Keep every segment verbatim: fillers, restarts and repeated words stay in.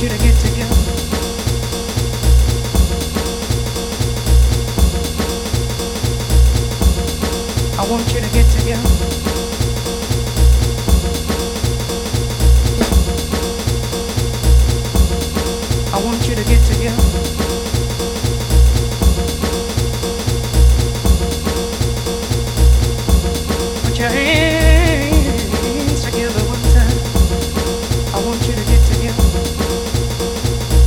you to get together. I want you to get together. I want you to get together. Put your hands together one time. I want you to get together.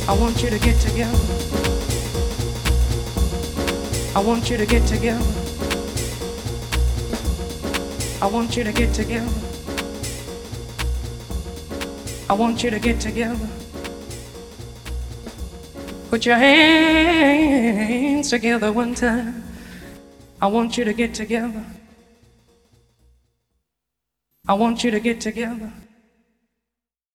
I want you to get together. I want you to get together. I want you to get together. I want you to get together. Put your hands together one time. I want you to get together. I want you to get together.